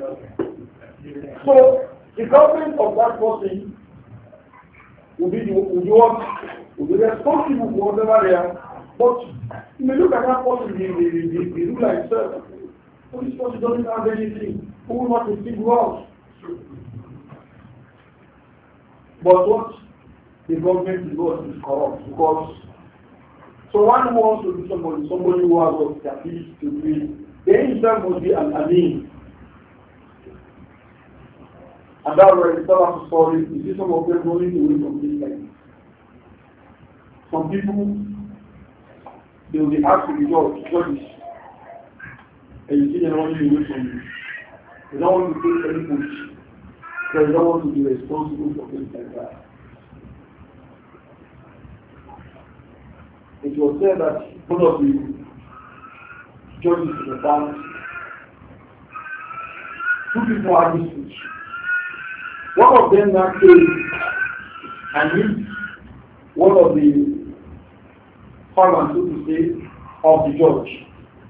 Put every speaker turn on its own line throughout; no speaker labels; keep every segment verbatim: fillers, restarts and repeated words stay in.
So the government of that person will be the, will be what will be responsible for whatever they are. But you may look at that person, the, the, the, the, the ruler himself. So this person doesn't have anything. Who will not receive wealth? But what the government is what is corrupt because so one who wants to do somebody, somebody who has what the ability to do it, then himself must be an amin. And that's why the Salaf story, you see some of them running away from this life. Some people, they will be asked to be judged, judges. And you see them running away from you. They don't want to take any push. They don't want to be responsible for things like that. It was said that one of the judges in the past, two people had this speech. One of them now came and meet one of the servants, so to say, of the judge.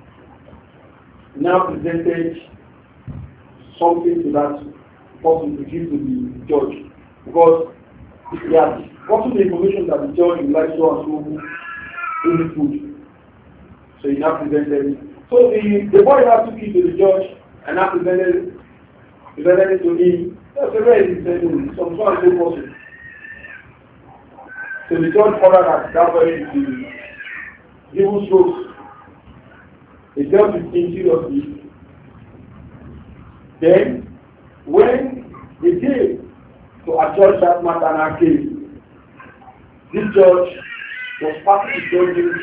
Now presented something to that person to give to the judge. Because he had gotten the information that the judge would like so and so in the food. So he now presented it. So the, the boy now took it to the judge and now presented, presented it to him. That's a very interesting, some sort of person. So the judge ordered that that very the given strokes. He dealt with him seriously. Then, when they came to adjudge that matter and case, this judge was passing the judgment,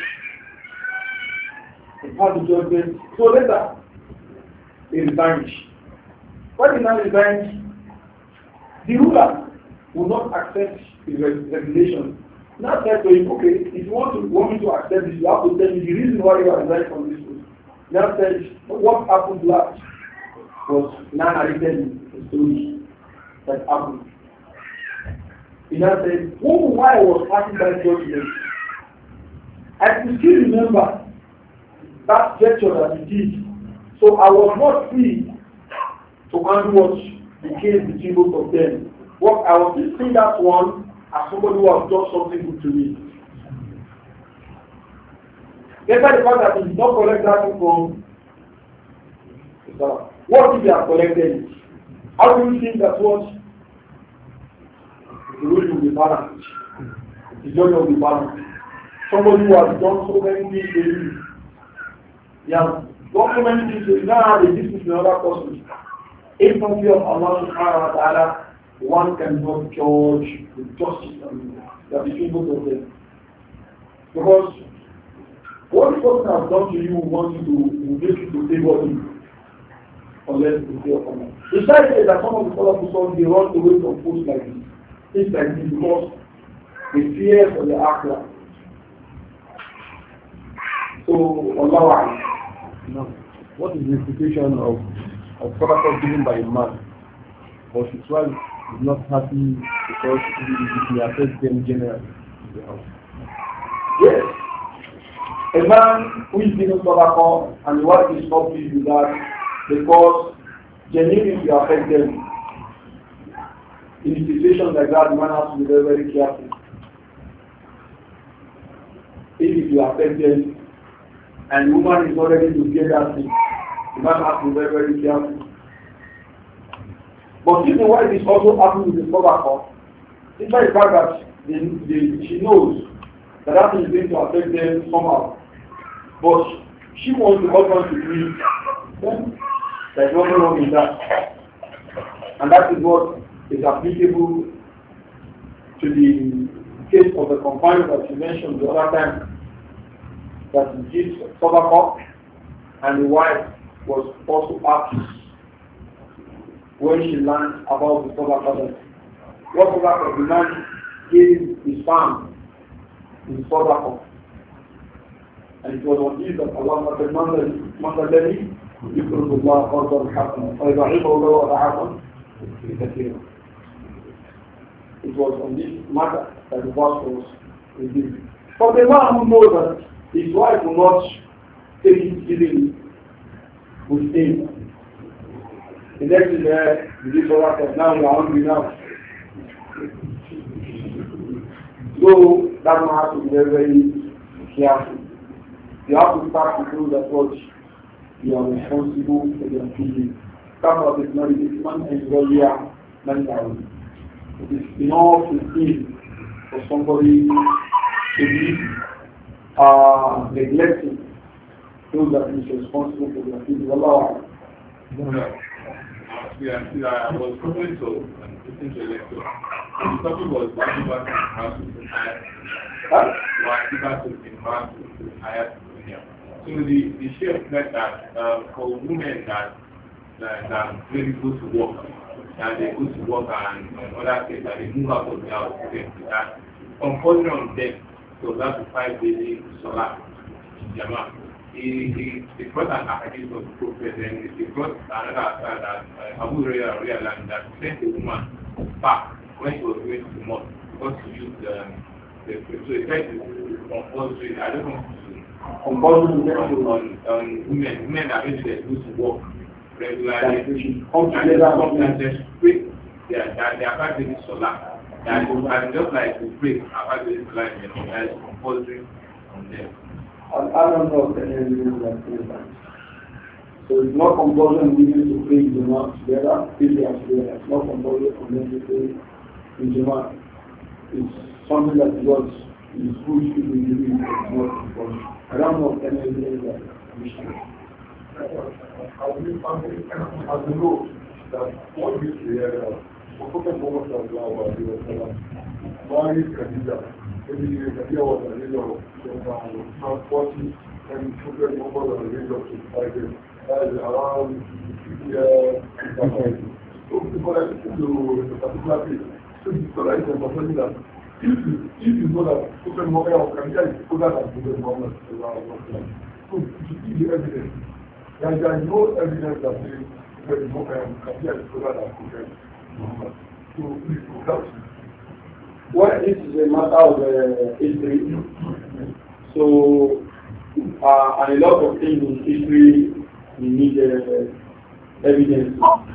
he passed the judgment, so later, he resigned. When he now resigned, the ruler will not accept his regulation. Now said to him, okay, if you want to want me to accept this, you have to tell me the reason why you are resigning from this post. Now said, what happened last was now narrated the story that happened. He now said, oh, why I was passing that judgment, I could still remember that gesture that he did. So I was not free to handle what the case between both of them. What I was still seeing that one as somebody who has done something good to me. Despite the fact that he did not collect that from what if he has collected it? How do you think that what the ruling will be balanced? The judge will be balanced. Somebody who has done so many things to you. He has done so many things to you. Now have a dispute with another person. In front of Allah subhanahu wa ta'ala, one cannot judge with justice and that between both of them. Because what the person has done to you wants you to make you to favor him unless you fear from him. The side is that some of the scholars who they run away from posts like this. Things like this because they fear for the akhirah. So Allah.
No. What is the implication of of sadaqah given by a man, but his wife is not happy because it will affect them generally in the house?
Yes. A man who is giving sadaqah and the wife is not pleased with that because genuinely will affect them. In a situation like that, the man has to be very, very careful. If it will affect them and the woman is not ready to get that thing, the man has to be very, very careful. But if the wife is also happy with the sadaqah, despite the fact that they, they, she knows that that is going to affect them somehow, but she wants the husband to do it, then there is nothing wrong in that. And that is what is applicable to the case of the companion that you mentioned the other time, that he gives sadaqah and the wife was also happy when she learned about the sadaqah. What sadaqah? The man gave his farm in sadaqah. And it was on this that Allah said, Man alladhi yukridu Allah qardan hasanan fa yudha'ifahu lahu ad'afan kathira. It was on this matter that the verse was revealed. But the man who knows that his wife will not take it easily with him, The next is there, the this or that, now we are hungry now. So that one has to be very, very careful. You have to start to know that what you are responsible for your feelings. Some of it not this man and earlier mentally. It is enough to see for somebody to be uh, neglecting those that is responsible for their feelings. Allah.
Yeah, I was going to listen to a lecture. The topic was Wajibat in House with Hayat. Wajibat in House with Hayat. So the, the chef said that uh, for women that, that, that really go to work, that they go to work and on other things that they move out of the house, that compulsion on them, so that's a five daily solar Jama. He, he, he brought an ahadith of the Prophet and he brought another aside that uh, Abu Hurairah realized that he sent a woman back when she was going to the mosque because she used um, the so he said it's compulsory. I don't want to compulsory on, on, on women, women that maybe they go to work regularly and sometimes they pray yeah, that they are five daily solar. That and just like we pray five daily solar, you know, that is compulsory on them.
I don't know if any of you like that. So it's not compulsory we need to pray in Jama together, if they are together. It's not compulsory for them to pray in Jama. It's something that God is good to be doing, it's not compulsory. I don't know if any of you like that.
As you know, that one is the Prophet Muhammad sallallahu alaihi wasallam married Khadija. Maybe Khadija was a lady of forty, and Prophet Muhammad was a lady of twenty-five years. That is around fifty years. So people like to do the particular thing. So the scholar is emphasizing that if you, if you know that Prophet Muhammad or Khadija is older than Prophet Muhammad sallallahu alaihi wasallam, so you should see the evidence. And there is no evidence that says Prophet Muhammad Khadija is older than Prophet Muhammad. So please look out.
Well, this is a matter of uh, history. So, uh, and a lot of things in history we need uh, evidence.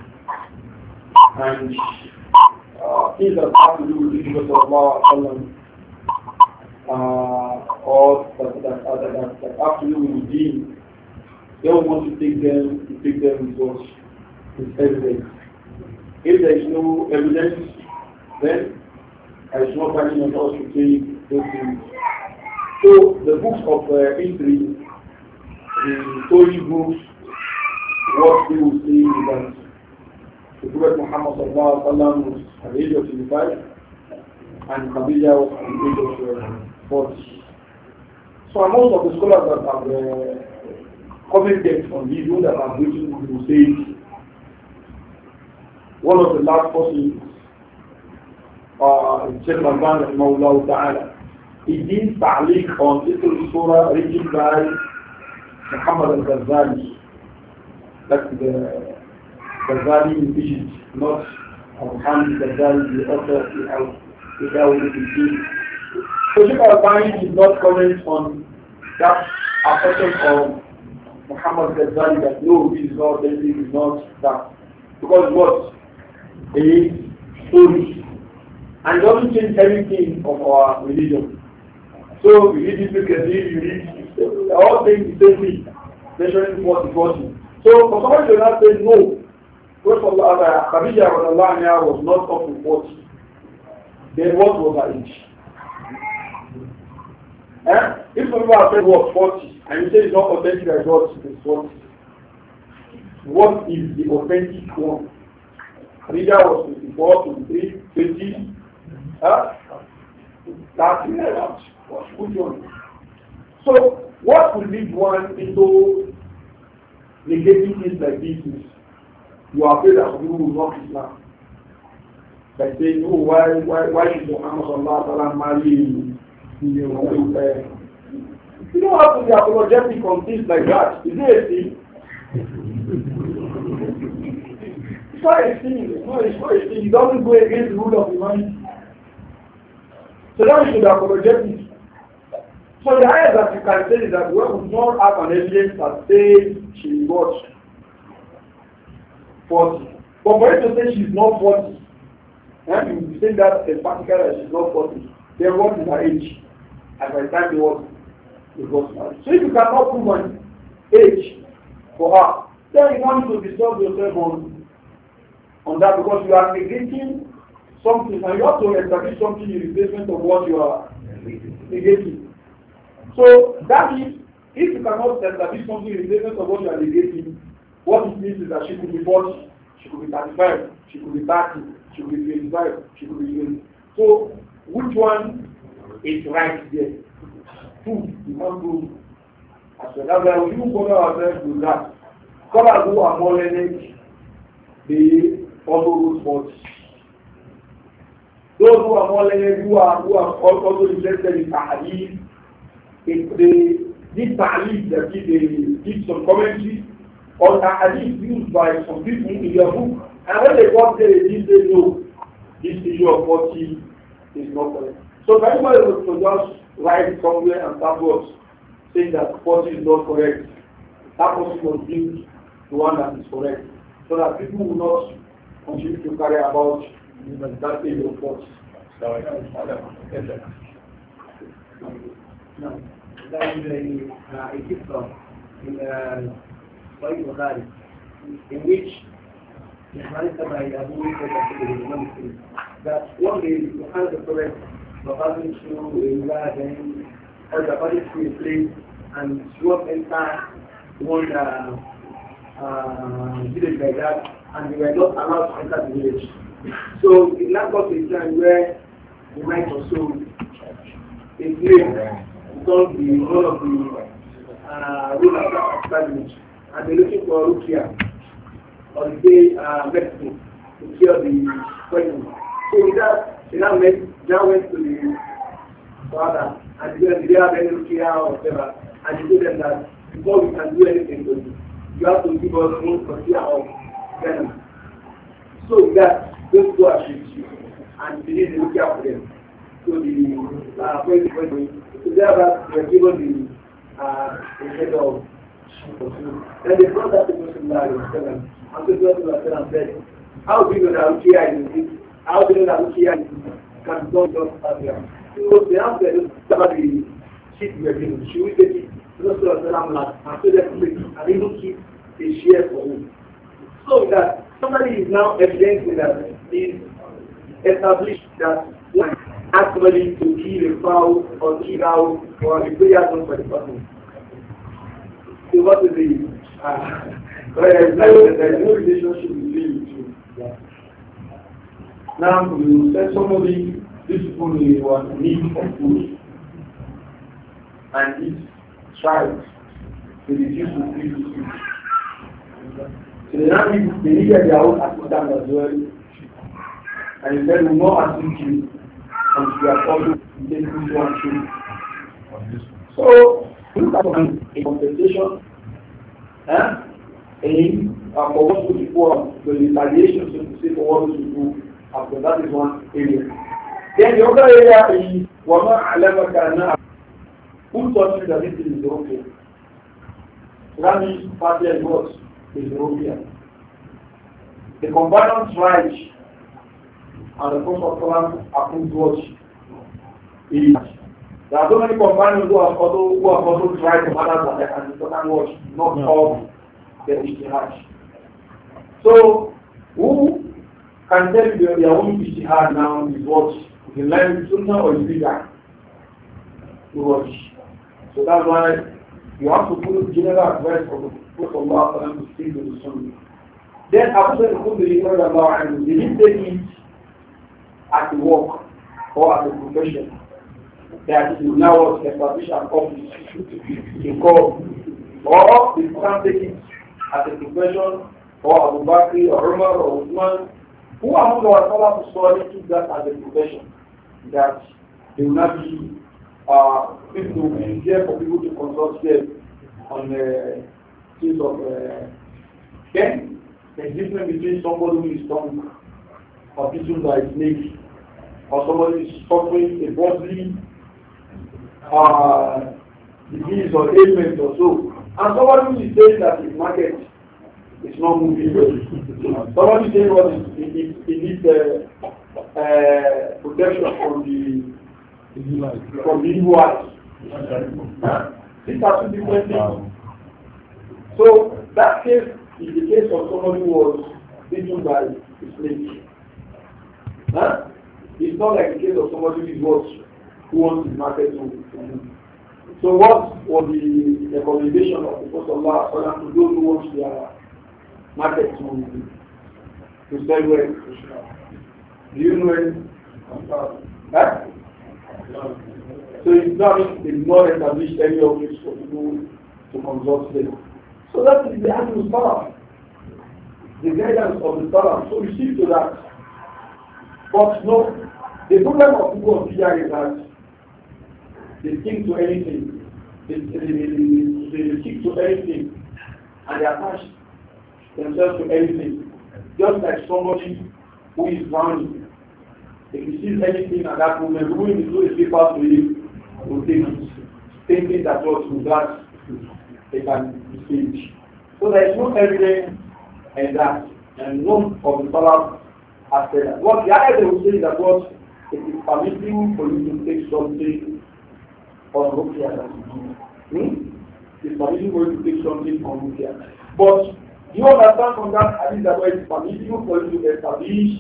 And uh, things that have to do with the Prophet of Allah, uh, or that, that, that, that, that have to do with the deen, they don't want to take them to take them with what is evidence. If there is no evidence, then there is no value on us to take those things. So the books of uh, history, the story books, what they will say is that the Prophet Muhammad sallallahu alaihi wasallam was at the age of twenty-five and Khadija was at the age of uh, forty. So most of the scholars that have uh, commented on these ones that have written will say one of the last persons, uh, Sheikh Al-Albani rahimahullah ta'ala, he did ta'liq on Isra Surah written by Muhammad al-Ghazali. That's the Ghazali in Egypt, not Muhammad al-Ghazali, the author of the Al-Qur'an. So Sheikh Al-Albani did not comment on that assertion of Muhammad al-Ghazali that no, this is not, this is not that. Because what? A story and doesn't change anything of our religion. So you read this because you read all things the same thing, measuring forty forty. So for somebody to not say no, Prophet Allah Khadija was not up to forty. Then what was her age? Eh? If people have said what forty and you say it's not authentic as what is forty, what is the authentic one? Khadija was twenty-four, twenty-three, twenty, huh? That's irrelevant. Which one? So, what will lead one into negating things like this is you are afraid that people will not Islam. By saying, oh, why, why, why should Muhammad sallallahu alaihi wasallam marry you? You don't have to be apologetic on things like that. Is it a sin? It's not a sin. It's not, it's not a sin. It doesn't go against the rule of humanity. So now we should apologetic. So the idea that you can say is that we do not have an evidence that says she was forty. But for you to say she's not forty, and you say that in particular that she's not forty, then what is her age? At the time they was, they was married. So if you cannot prove an age for her, then you want to disturb yourself on, on that because you are negating something and you have to establish something in replacement of what you are negating. So that is, if you cannot establish something in replacement of what you are negating, what it means is that she could be forty, she could be thirty-five, she could be thirty, she could be twenty-five, she could be twenty. So which one is right there? Two, you can't prove. As well as we will bother ourselves with that. Scholars who are more learned, they follow those forty. Those who are more learned, who are who are also interested in Ta'aleem, if they need Ta'aleem, that is, they give some commentary on Ta'aleem used by some people in their book. And when they got there, they did say, no, this issue of forty is not correct. So if anybody was to just write somewhere and start words saying that forty is not correct, that person must give the one that is correct. So that people will not continue to carry about that age of forty.
No, that is a, uh, a gift of in uh, Sahih Bukhari, in which the narrated by Abu Bakr that one day the Prophet of the Prophet was passing through a garden or the body through a place and she was enter one uh, uh, village like that and they were not allowed to enter the village. So it now got to a time where the night or so a slave become the one of the uh, rulers of that village and they're looking for Rukia or the day uh, medicine to cure the poison. So with that, they now went, now went to the father and they said, did they have any Rukia or whatever? And he told them that before we can do anything to you, you have to give us one Rukia of venom. So with that, those two are sheep and they did the Rukia for them. So the uh, poison, so therefore they were given the, uh, the head of then they brought that to Muslim and so Muslim said, how do you know that Rukia is in it? How do you know that Rukia can go just as well? So they have to about the sheep we are given. Should we take it? Muslim and so that and even keep a share for him. So that somebody is now evidencing that is established that one has somebody to kill a fowl or kill out or a prayer done for the person. So what is the uh, there is no, there is no relationship between the two. Yeah. Now you said somebody this people was in need for food and this child they refuse to feed the food. So they now need they needed their own assistant as well. And he said we will not assist you until you are also taking one food. So look at a compensation eh? in uh, for what we do the retaliation so to say for what we do after that is one area. Then the other area is Wama Alamaka who taught you that this is okay. That means party is what is okay. The companions right and the Prophet of Quran approved what is. There are so many companions who have also who have also tried to matters that they can understand what not all the ijtihad. So who can tell you their own ijtihad now is what is in line with Sunnah or is bigger to watch. So that's why you have to put general advice of the Prophet of Allah to speak to the Sunnah. Then after the Prophet they didn't take it at the work or at the profession. That you now establish an office in court, or you can take it as a profession, or Abu Bakr, or Umar, or Uthman, who among our scholars study took that as a profession, that they will not be uh, people to be here for people to consult them on the things of uh, then the difference between somebody who is strong or people that is naked, or somebody who is suffering a bodily Uh, disease or ailment or so, and somebody who is saying that his market
it's not moving well. Somebody saying what it, it, it needs uh, uh, protection from the from the evil eyes. These are two different things. So that case is the case of somebody who was beaten by a snake. Huh? It's not like the case of somebody who is what who wants his market to, to move. So what was the recommendation of the Prophet Allah to those who want their market to to sell well? Do you know it? Huh? So Islam did not establish any office for people to consult them. So that is the actual Salaf, the guidance of the Salaf. So we stick to that. But no, the problem of people of Bid'ah is that they stick to anything. They, they, they, they stick to anything and they attach themselves to anything. Just like somebody who is drowning. If he sees anything at that moment, who will do his paper to him, will take it, thinking that what with that they can change. So there is no evidence in that, and none of the scholars have said that. What the other they will say is that what it is permissible for you to take something on Rukia. Hmm? It is permissible for you to take something on Rukia. But you understand from that, I think that it is permissible for you to establish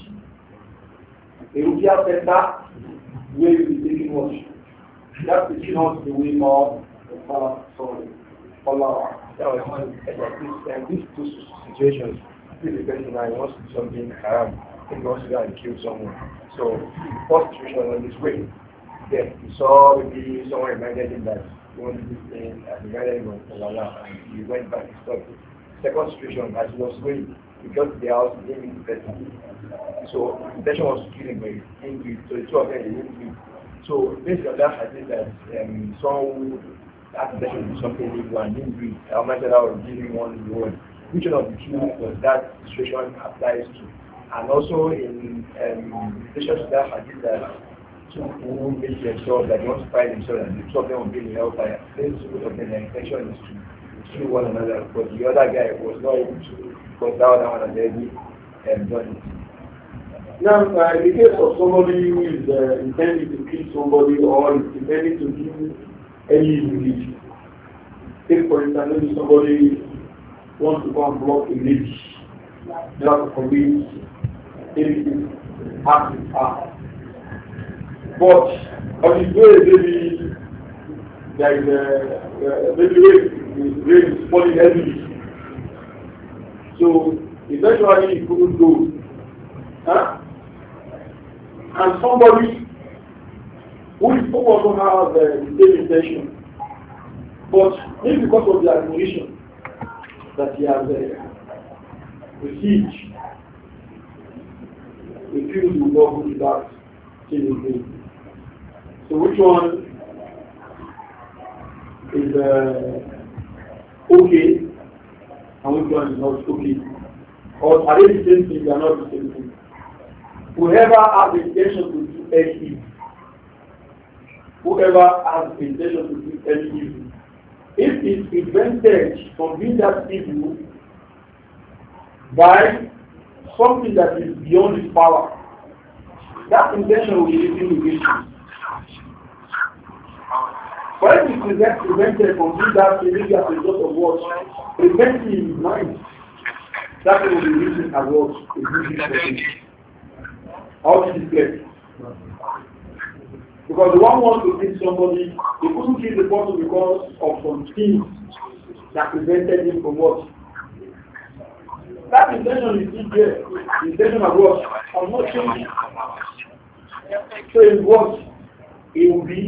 a Rukia center where you will be taking what? That is not the way of uh, sorry. Allah.
No, and these two situations, this person I wants to do something haram, he wants to go and kill someone. So, first situation on this way, then he saw maybe someone reminded him that he wanted this thing, and reminded him of Allah, and he went back and stopped it. Second situation, as he was going, he got to the house, he didn't meet the person. So, the intention was to kill him, but he didn't do it. So, the two of them, they didn't do it. So, based on that, I think that um, someone that intention to do something evil and didn't do it, I imagine that would give him one reward. Which one of the two does that situation applies to? And also, in um, relation to that, I think that two who make themselves that they want to find themselves and the two of them will be in the hellfire. Then two of them, their intention is to kill one another, but the other guy was not able to, because that other one had already um, done it.
Now, uh, in the case of somebody who is uh, intending to kill somebody or is intending to do any religion, take for instance, maybe somebody wants to go and block a lady, not to commit anything, act with her. But on his way, maybe there is a maybe rain, rain is falling heavily. So eventually he couldn't go. Huh? And somebody who is also has uh, the same intention, but maybe because of the admiration that he has uh, received, he feels he will not go to that same thing. So which one is uh, okay and which one is not okay? Or are they the same thing? They are not the same thing. Whoever has the intention to do any evil, whoever has the intention to do any evil, if it is prevented from doing that evil by something that is beyond his power, that intention will be living with him. But if it is prevented from doing that evil as a result of what? Preventing his mind, that will be written as what? A good thing. How did it get? Because the one wants to kill somebody, he couldn't kill the person because of some things that prevented him from what? That intention is still there. The intention of what? Has not changed. So in what? It will be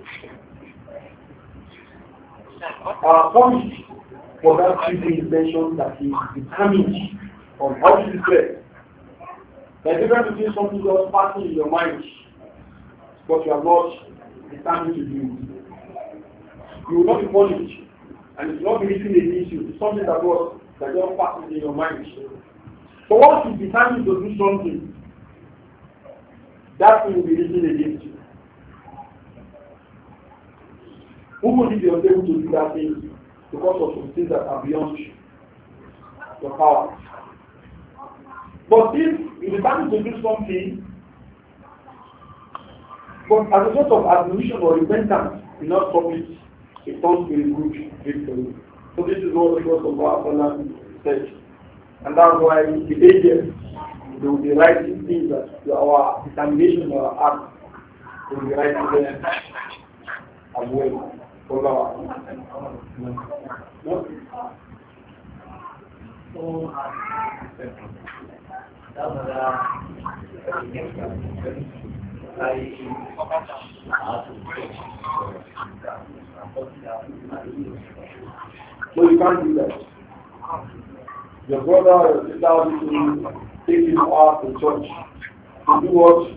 uh, punished for that evil intention that he determined on how to declare. There's a difference between something just passing in your mind, but you are not determined to do it. You will not be punished, and it's not be written against you. It's something that was that just passes in your mind. So once you determine to do something, that thing will be written against you. Who will be able to do that thing because of some things that are beyond you? your power. But if you determine to do something, but as a result of admission or repentance, you not stop it, it turns to a good victory. So this is what the Prophet of Allah said. And that's why the agents, they will be writing things that our determination or our act, they will be writing them as well. For our no?
So,
No, you can't do that. Your brother or sister will take you out to church to do what?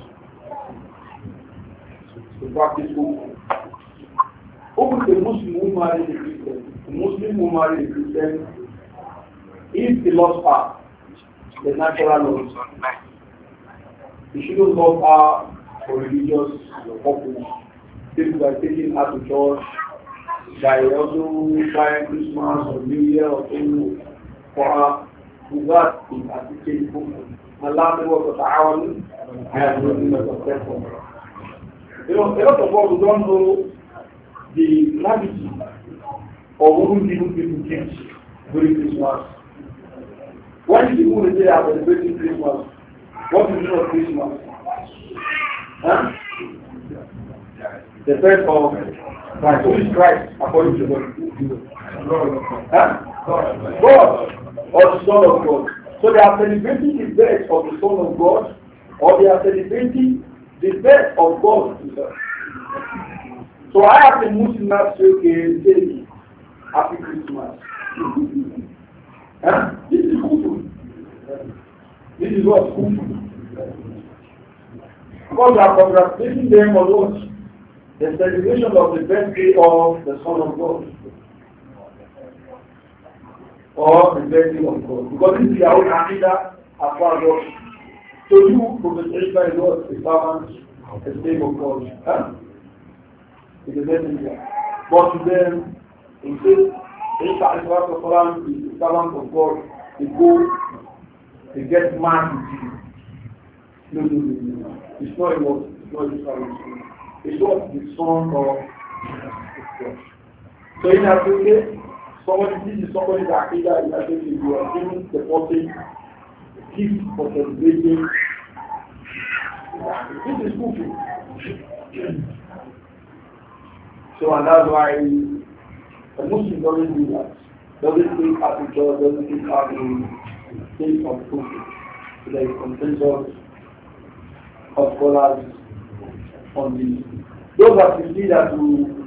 To practice Islam. Even the Muslim who married a Christian, the Muslim who married a Christian, if he loves her, the natural laws, he shouldn't love her for religious purpose. People by taking her to church, by also trying Christmas or New Year or anything for her, without it as a case book. Allah was a ta'awun and was a platform. You know, a lot of us who don't know the gravity of who people people gifts during Christmas. When people say they are celebrating Christmas, what is the Christmas? Huh? The birth of Christ. Who is Christ according to God? Huh? God or the Son of God. So they are celebrating the birth of the Son of God, or they are celebrating the birth of God himself. So I have a Muslim now say, okay, say, Happy Christmas. Huh? This is good. This is what good. Because we are congratulating them on what? The celebration of the birthday of the Son of God. Or the birthday of God. Because this is their own agenda as far as God. So you, Prophet Isa is what? A servant, a slave of God. Huh? It is a messenger. But to them, it says, Isa is a servant of God. They go, they get mad with you. No, no, no, no. It's not a word. It's not a servant. It's what the son of God. So in Africa, somebody, this is somebody that either is actually you are giving the person gift for celebrating. This is cooking. So and that's why the Muslim doesn't do that. Doesn't think as a God, doesn't think as a thing of cooking. So there is consensus of scholars on this. Those that you see that you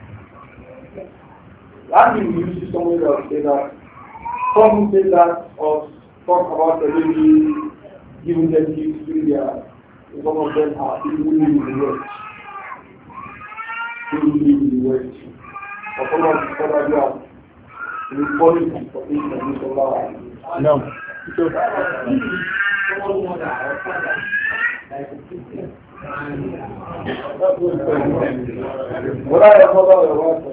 I mean you see someone that will say that some say that or talk about the baby giving them gifts to their some of them are people living in the West. People living in the West. Or some of the scholars who are reporting for things like this Allah.
No. So,
what I have about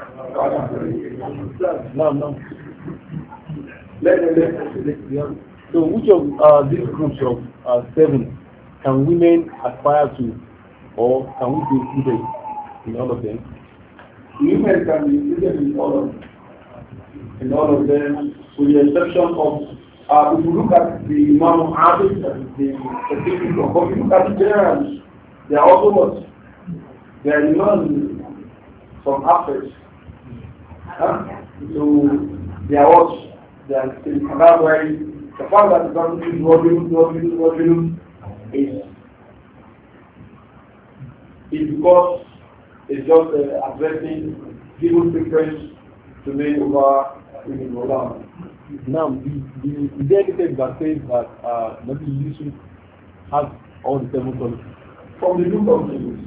no, no.
Let me
So which of uh, these groups of uh, seven can women aspire to, or can we be included in all of them?
Women can be included in all of in all of them, with the exception of uh, if you look at the Imam Abid, the specific one, but if you look at the generals, they are also what? They are learn some aspects. Huh? So they are what? They are still, and that's why the fact that the government is working, working, working is is because it's just uh, addressing giving preference to men over women over.
Now, the, the, the dedicated that says that uh, maybe Yusuf has all the seven qualities.
From the look of things,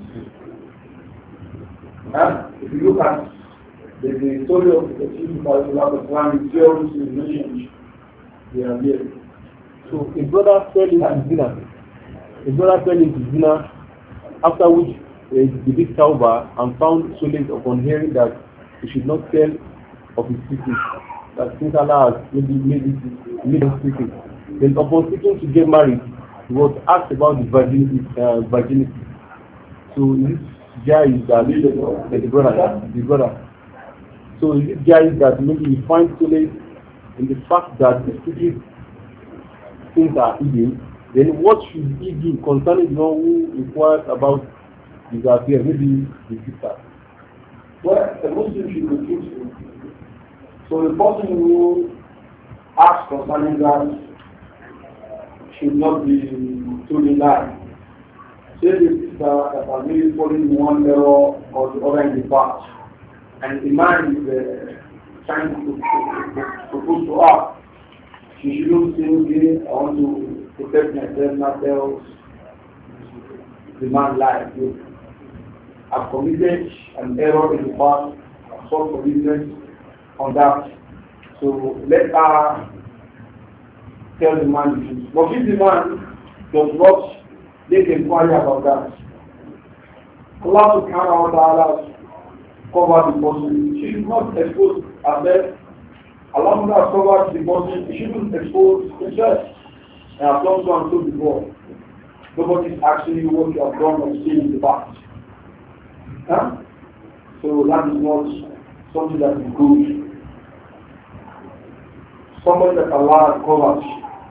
huh? If you look at the, the story of the Yusuf of Islam, the theories in mentioned, they are there.
So his brother fell into zina. His brother fell into zina, after which uh, he did tawbah and found solace upon hearing that he should not tell of his secret.
that since Allah has maybe made it made him speaking. Then upon seeking to get married, he was asked about the virginity. Uh, virginity. So this guy is that the, the brother, the brother. So this guy is that maybe he finds solace in the fact that the stupid things are hidden. Then what should he do concerning the one who inquires about his affair, maybe the sister?
Well, a Muslim should be truthful. So the person who asks concerning that should not be told a lie. Say the sister that has maybe fallen one error or the other in the past, and the man is uh, trying to propose to her. She shouldn't say, okay, I want to protect myself, not else the man lies. I've committed an error in the past, I've sought forgiveness on that. So let her tell the man the truth. But if the man does not make inquiry about that, Allah subhanahu wa ta'ala covered the person. She should not expose herself. Allah has covered the person. She shouldn't expose himself. And I've done so and so before. Nobody is actually what you have done or seen in the past. Huh? So that is not something that is good. Somebody that Allah has covered,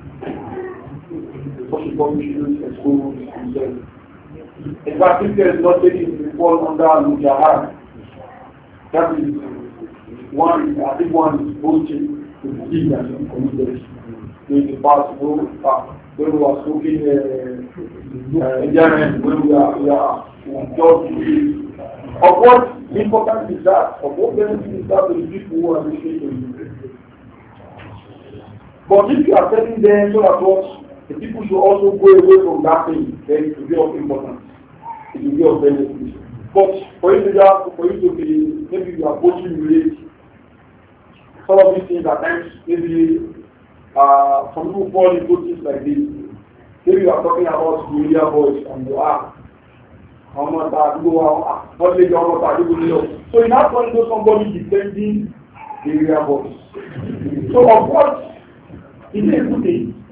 such a person shouldn't expose himself. In fact, if there is not taking to fall under Mujahad, that is one, I think one is boasting to the sin that he committed in the past, when we were smoking uh, enjoyment, when we are, we are just of what importance is that? Of what benefit is that to the people who are listening to you? But if you are telling them so that what the people should also go away from that thing, then it will be of importance. It will be of benefit. But for you to just, for you to be, maybe you are coaching relate, some of these things at times, maybe uh, some people fall into things like this. Maybe you are talking about the media voice and you are. So in that point, somebody defending the area voice. So of course, it is a good thing.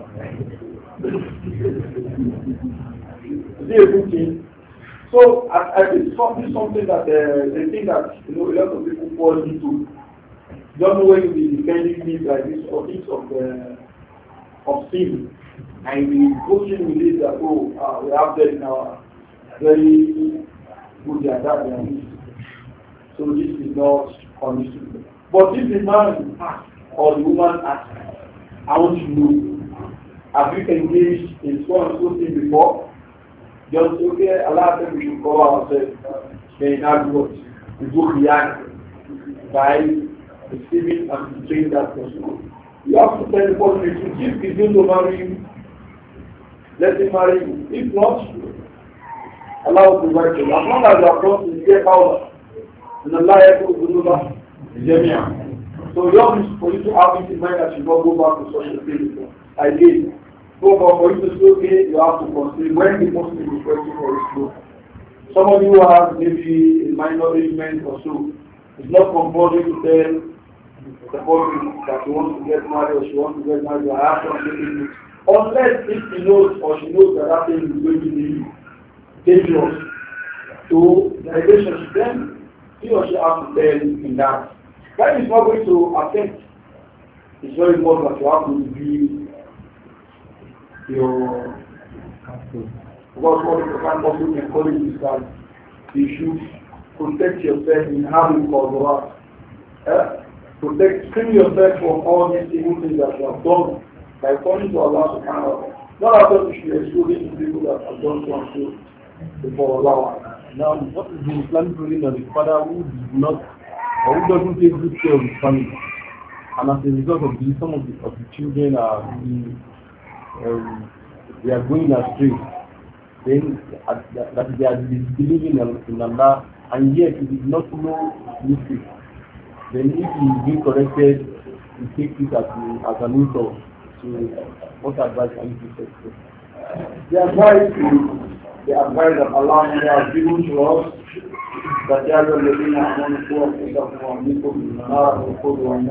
It is a good thing. So I, I think something something that uh, they think that you know a lot of people fall into. You don't know when you be defending things like this or things of uh, of sin, and we go in with it that oh uh, we have that in our very good at that. So this is not permissible. But if the man asks or the woman asks, I want to know, have you engaged in so and so thing before? Just okay, Allah said we should cover ourselves. Then that's what we go react by receiving and betraying that person. You have to tell the person if he's going to marry you, let him marry you. If not, Allah will provide you. As long as you are close to the power, and Allah will do that. So you have for you to have it in mind that you don't go back to such a thing. I did. So for you to say, okay, you have to consider when the person is requesting for his growth. Somebody who has maybe a minor ailment or so, it's not compulsory to tell the person that he wants to get married or she wants to get married or I have something. Unless if he knows or she knows that that thing is going to be dangerous to the relationship, then he or she has to tell in that. That is not going to affect. It's very important that you have to be your because what the Quran also encourages is that you should protect yourself in having called eh? Protect, screen yourself from all these evil things that you have done by calling to Allah subhanahu wa ta'ala. Not that you should exclude these people that have done so and so before Allah.
Now, what is the Islamic ruling on the father who does not or who doesn't take good care of his family? And as a result of this, some of the, of the children are being Um, they are going astray, then uh, that, that they are disbelieving in Allah, and yet he did not know mystery. Then if he is being corrected, he takes it as, as an insult. So what advice can you give?
The advice is the advice that Allah has given to us, that they are the living among the poor and the poor, and the poor, and the poor,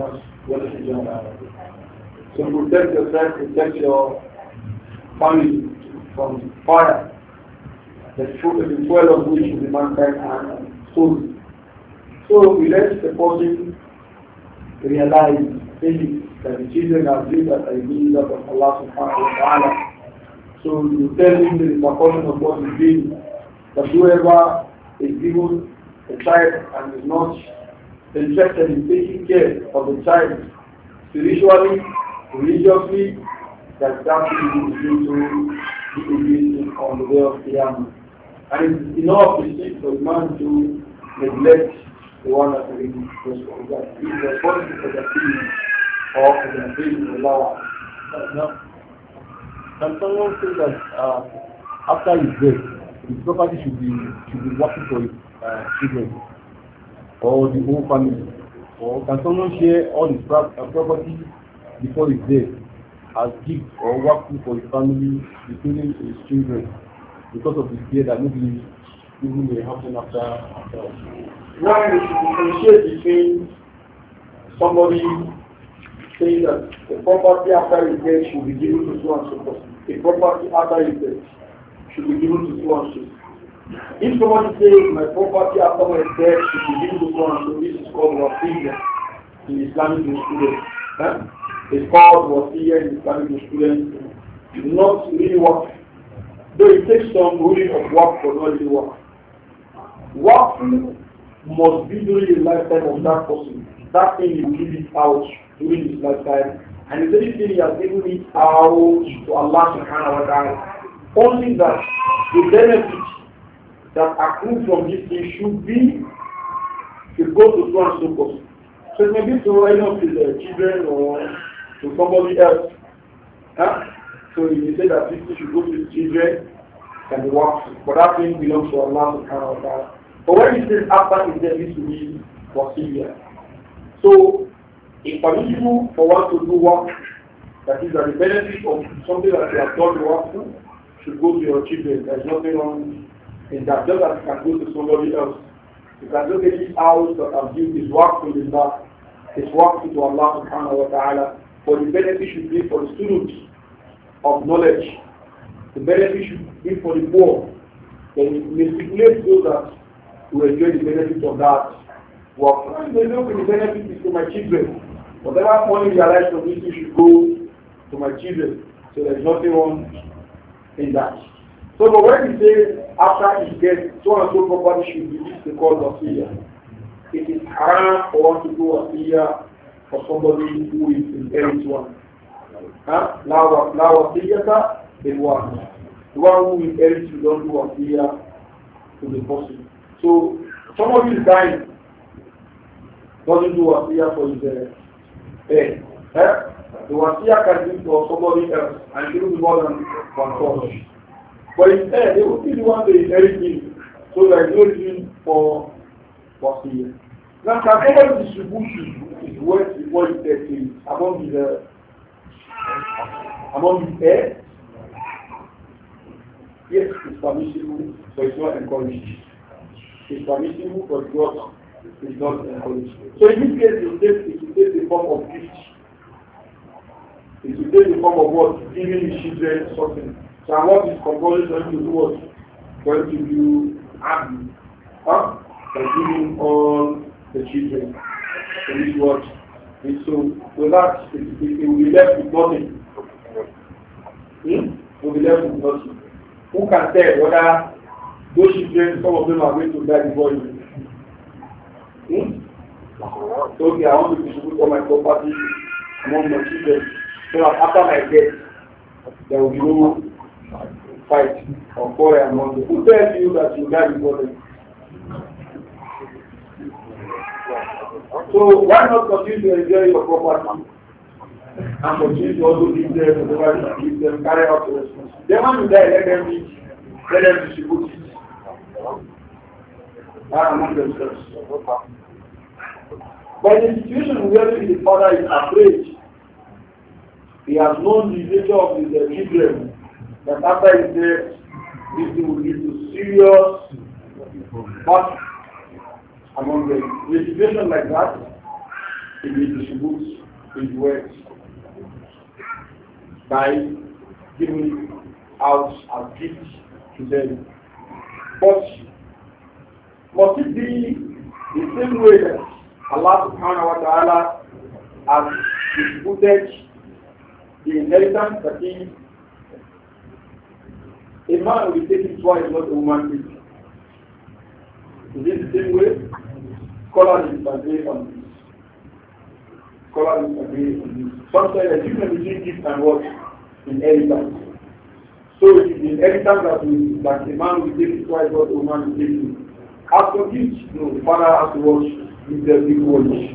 What is hijab? So protect yourself, protect your family from fire. The fuel of which is the mankind and soul. So we let the person realize things that the children are doing that are being that of Allah subhanahu wa ta'ala. So you tell him the repercussion of what he's doing, that whoever is given a child and is not interested in taking care of the child spiritually, religiously, that that is due to the existence on the day of Qiyamah. And it's enough to see for the man to neglect the one that is responsible for the feeling or for the feeling of Allah.
Now, can someone say that uh, after his death, his property should be should be working for his uh, children or the whole family? Or can someone share all his pro- uh, property before his death as gift or working for his family, including his children, because of the fear that maybe even may happen after after?
Now we should differentiate between somebody saying that the property after his death should be given to so and so person. The property after his death should be given to so and so. If somebody says my property after my death should be given to so and so, this is called wasiyya in Islamic jurisprudence. Huh? It's called wasiyya in Islamic jurisprudence. It's not really work. Though it takes some ruling of work for not really work. Work must be during the lifetime of that person. That thing you give it out during his lifetime. And if anything he has given it out to Allah subhanahu wa ta'ala, only that the benefits that accrue from this thing should be to go to so and so person. So it may be to any of his uh, children or to somebody else. Huh? So you say that this thing should go to his children and the works, but that thing belongs to Allah subhanahu wa ta'ala. But when he says after his death, this will be wasiyya. So it's permissible for one to do work, that is that the benefit of something that you have done the work to should go to your children. There is nothing wrong in that. Just as it can go to somebody else. You can look at this house that I've built is work to the back. It's work to Allah subhanahu wa ta'ala. For the benefit should be for the students of knowledge. The benefit should be for the poor. Then it may stipulate so that we enjoy the benefit of that work. When they look at the benefit is to my children. Whatever money they realize from this should go to my children. So there is nothing wrong in that. So but when we say after he gets so and so property should be this is called wasiyya. It is haram for one to do wasiyya for somebody who is inherit one. Huh? La wasiyyata bil warith. The one who inherits you don't do wasiyya to the person. So somebody is dying, doesn't do wasiyya for his uh, heir. Eh? The wasiyya can be for somebody else and it will be more than one person. But his heir, they will be the one to inherit him. So there is no reason for wasiyya. Now can somebody distribute his wealth before his death among his uh, among his heirs? Yes, it's permissible, but it's not encouraged. It's permissible, but it's not, it's not encouraged. So in this case, it takes, it will take the form of gift. It will take the form of what? Giving the children something. So and what is compulsory going to do what? Going to do abdi. Huh? By giving all the children. So this is what? And so with that, it, it, it will be left with nothing. Hmm? It will be left with nothing. Who can tell whether those children, some of them are going to die before you? Hmm? So okay, I want to distribute all my property among my children. So that after my death, there will be no fight or quarrel among them. Who tells you that you die before them? So why not continue to enjoy your property and continue to also give them, give them, carry out the responsibility. Then when you die, let them eat, let them distribute it among themselves. But in a situation where the father is afraid, he has known the nature of his uh, children, that after his death, this will lead to serious battle among them. In a situation like that, he will distribute his wealth by giving it out as gifts to them. But must it be the same way that Allah subhanahu wa ta'ala has distributed the inheritance, that is, a man will be taking twice what a woman takes? Is it the same way? Scholars disagree on this. Scholars disagree on this. Some say the difference between gift and what? Inheritance. So it is the inheritance that, we, that a man will take twice what a woman will take. As for gift, no, the father has to watch with the big watch.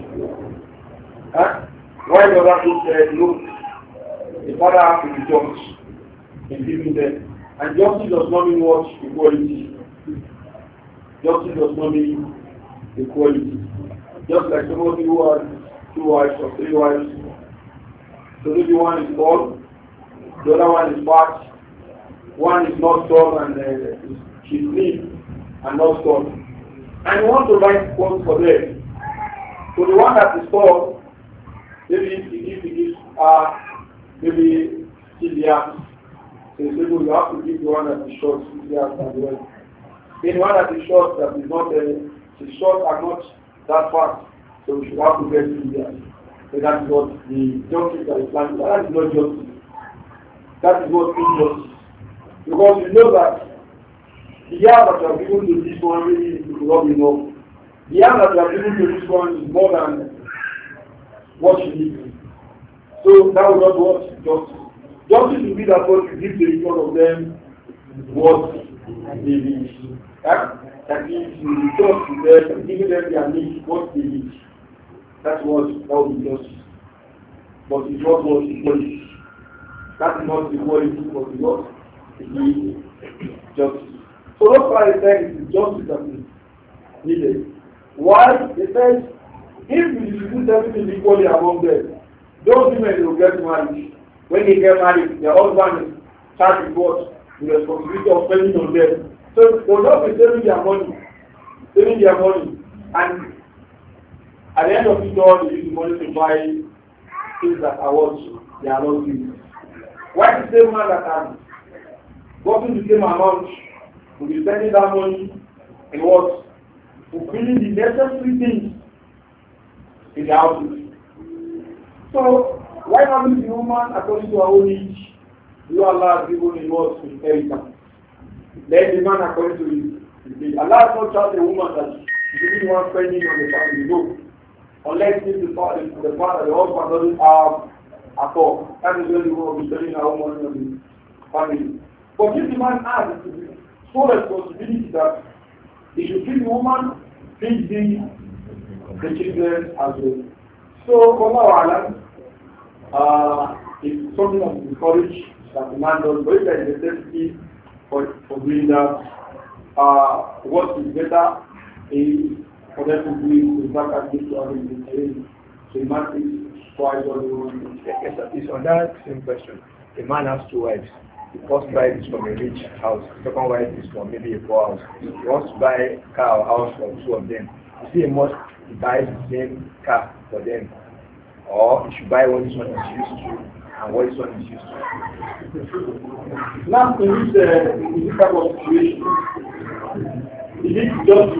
Huh? Why does that say, look, the father has to be judged in giving them. And justice does not mean what? Equality. Justice does not mean equality. Just like somebody who has two wives or three wives. So maybe one is tall, the other one is fat, one is not tall and uh, she's thin and not tall. And you want to write quotes for them. So the one that is tall, maybe if he gives uh, maybe Sylvia. So you say, no, you have to give the one that is short Sylvia as well. The one that is short, that is not, uh, the short are not that fast. So we should have to get Sylvia. So that is what the justice that is planning. That is not justice. That is what injustice. Because you know that the year that you have given to this one really is not enough. The year that you have given to this one is more than what you need. So that will not what justice. Justice will be that what you give to each one of them what they need. That is, you be just to them and giving them their needs, what they need. That's what that will be justice. But it's not what equality. That is not equality, but it's what it is justice. So that's why I said it is justice that is needed. Why? They said, if we distribute everything equally among them, those women will get married. When they get married, their husband is charged with what? The responsibility of spending on them. So they will not be saving their money. Saving their money. And at the end of it all, they use the money to buy things that are what they are not using. Why the same man that has gotten the same amount will be spending that money in what? Fulfilling the necessary things in the house. So, why not leave the woman according to her own needs? You Allah has given him what? Inheritance. Then the man according to his needs. Allah has not charged a woman that she didn't want spending on the family. No. Unless if the father, the father, the husband doesn't have at all. That is when the woman will be spending her own money on the family. But if the man has the sole responsibility that he should feed the woman, feed the, the children as well. So, Allah uh, it's something that is encouraged that the man does, but if there is a necessity for, for doing that, uh, what is better is for them to do it with that activity to have it. So the man is twice what the woman is.
Yes, it's on that same question. A man has two wives. The first wife is from a rich house. The second wife is from maybe a poor house. He wants to buy a car or house for two of them. You see, he must buy the same car for them. Or he should buy what this one is used to and what this one is used to.
Now, in this, uh, in this type of situation, it is just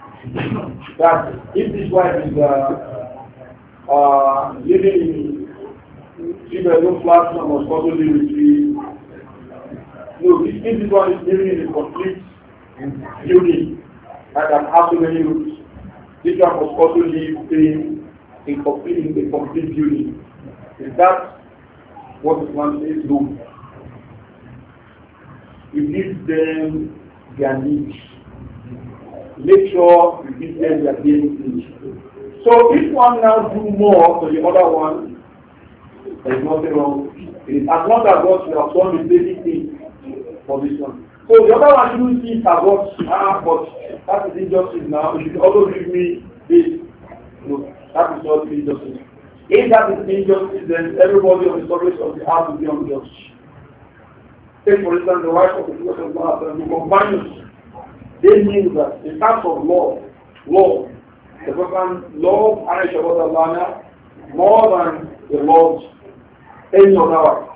that if this wife is uh, uh, living in three-bedroom flat, she must also live with three. No, if this one is living in a complete building that has so many rooms, this one must also live in a complete, in a complete building. Is that what one says? No. You give them their needs. Make sure you give them their basic needs. So if one now do more to the other one, there is nothing wrong. It is as long as what you have done the basic thing for this one. So the other one shouldn't see it as what, ah, but that is injustice now. You should also give me this. No, that is not injustice. If that is injustice, then everybody on the surface of the earth will be unjust. Take for instance the wife of the Prophet of Allah and the companions. They knew that in terms of law, law, the Prophet loved Aisha more than they loved any other wife.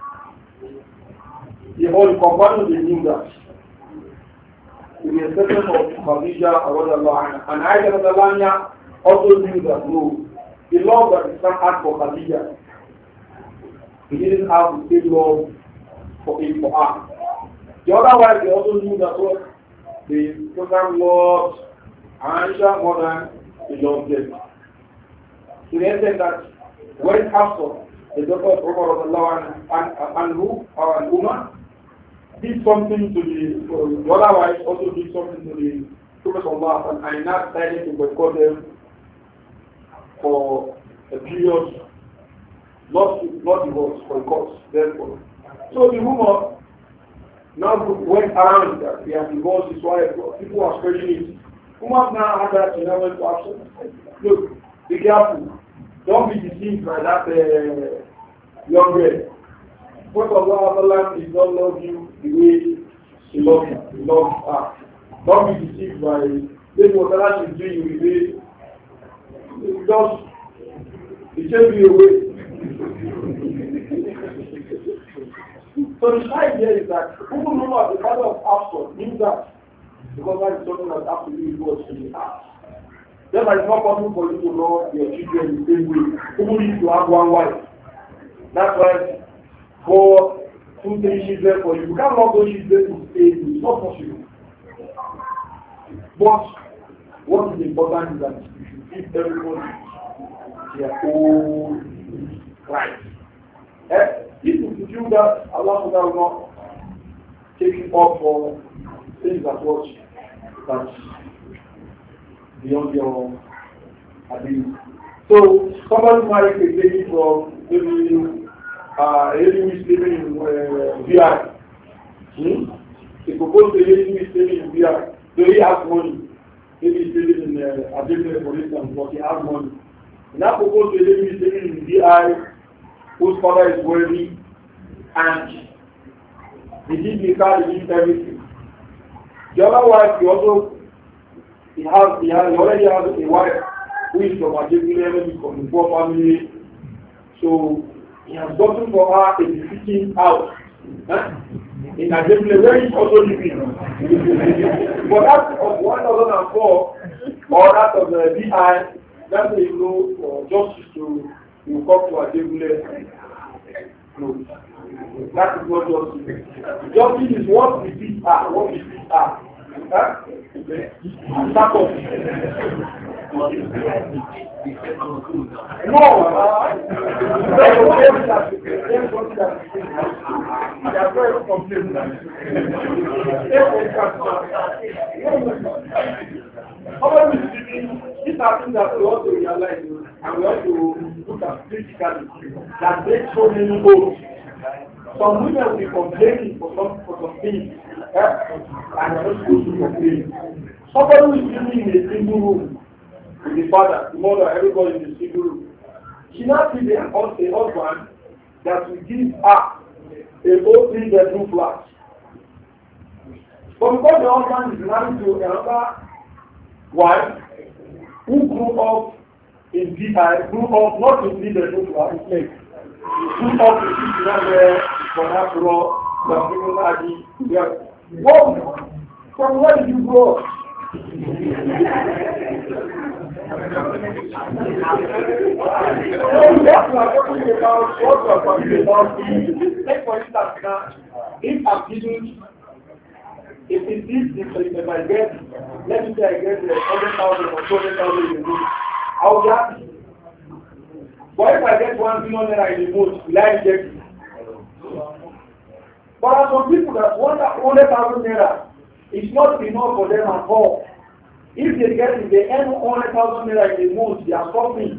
The whole companions, they knew that. With the exception of Khadija and Aisha also knew that no, the love that Islam had for Khadija, he didn't have the same love for it for her. The other wives, they also knew that what the Prophet loved Aisha more than he loved them. So they said that when Hafsa, the daughter of Umar and, and, and who, or an Umar, did something to the, uh, the other wives also did something to the Prophet of Allah, and I now decided to boycott them for a period, not not divorce, boycott, therefore. So the rumor now went around that he has divorced his wife, people are spreading it. Umar now had that, you know, went to action. Look, be careful, don't be deceived by that uh, young girl. Prophet Allah does not love you the way he loves you, he loves her. Don't be deceived by this whatever she's doing with you. Just it takes you away. So the idea is that even though the father of Absalom knew that, because that is something that has to do with what he asked. Therefore, it's not possible for you to love your children the same way, even if you have one wife. That's why for two, three children for you, you can't love those children the same way. It's not possible. But what is important is that you should give everybody their own right. Eh? If you feel that Allah will not take you up for things that watch that beyond your ability. So somebody married a lady from maybe uh, a lady who is living in uh, V I. Hmm? He proposed a lady who is living in V I. So he has money. Maybe he's living in uh, Adelaide, for instance, but he has money. And that proposed a lady who is living in V I, whose father is wealthy, and he did the car, he did everything. The other wife, he also, he has, he has, he already has a wife who is from a maybe from the poor family. So he has gotten for her a befitting house. Huh? In a different where he's also living. But that of one thousand four, or that of the V I, that's a no for justice to you come to a table. No. That is not justice. Justice is what the feet are, what the feet are. Huh? Start up. No, these are things that we ought to realize and we ought to look at critically that make so many homes. Some women will be complaining for some for some things, eh? And they're not supposed to complain. Somebody who is living in a single room with the father, the mother, everybody in the single room. She now sees a husband that will give her a whole three bedroom flat. But because the husband is married to another wife who grew up in V I, grew up not in three bedroom flat, grew up in somewhere for that raw, the people are the Whoa! From where did you grow up? Take for instance now, if I'm giving, if it is, if I get, let me say I get one hundred thousand or two hundred thousand in a month, I will be happy. But if I get one billion naira in a month, will I reject it? But there are some people that one hundred thousand naira is not enough for them at all. If they get it, they earn one hundred thousand naira in a month, they are suffering.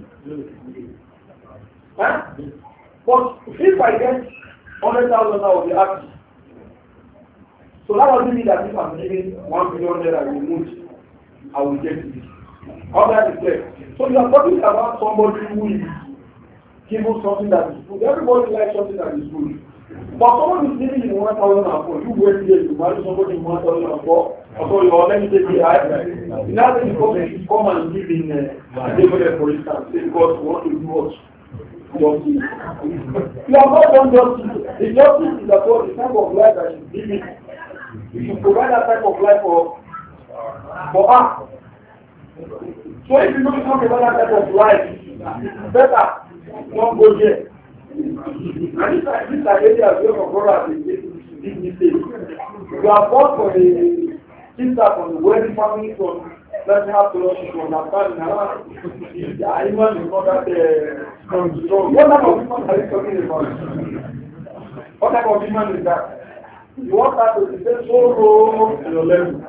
Huh? But if I get one hundred thousand, I will be happy. So that doesn't mean that if I'm giving one billion naira in a month, I will get it. How that is clear. So you are talking about somebody who is giving something that is good. Everybody likes something that is good. But someone who is living in one thousand four, you wait here to marry somebody in one thousand four, or you let me take the eye. Now that you come and live in uh, David, for instance, because you want to do what? justice. You have not done justice. The justice is that what the type of life that she's living. You should provide that type of life for, for her. So if you don't talk about that type of life, it's better don't go there. And this is an area of your brother is big mistake. You are born for a sister from the wealthy family from let's have to understand now. Yeah, even is not that uh, strong. What type of woman are you talking about? What type of woman is that? You want her to stay so low in your level.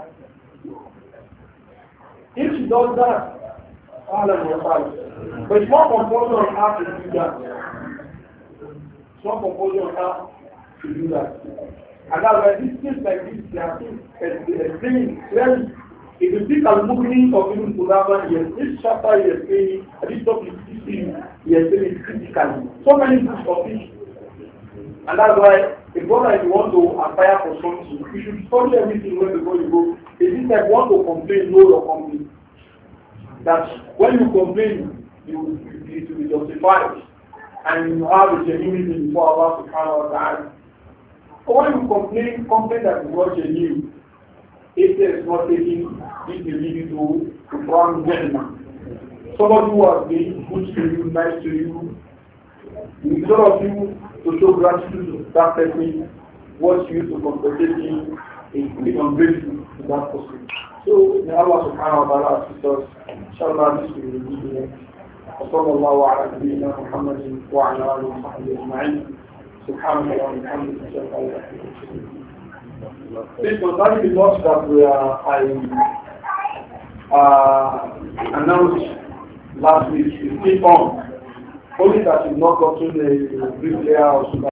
If she does that, Allah will fight. But it's not compulsory on her to do that. It's not compulsory on her to do that. And that's why these things like this, they are things explaining clearly. If you think of moving of Ibn Qudama, yes, this chapter is explaining, this topic is explaining critically. So many books of it. And that's why a brother, if you want to aspire for something, you should study everything well before you go. If you like want to complain, know your complaint. That when you complain, you it will be justified and you have a genuine before Allah subhanahu wa ta'ala. But when you complain, complain that is not genuine. If there is not taking, it will lead you to, to wrong judgment. Somebody who has been good to you, nice to you, instead of you to show gratitude to that person, what you to compensate him is to be ungrateful to that person. So, may Allah subhanahu wa ta'ala assist us. Inshallah, this will be the next. وصلى الله على نبينا محمد وعلى آله وصحبه أجمعين. سبحانك اللهم وبحمدك أشهد أن لا إله إلا أنت. This concerning the laws that we are, I uh, announced last week is still on. Only that you've not gotten a brief layer or so.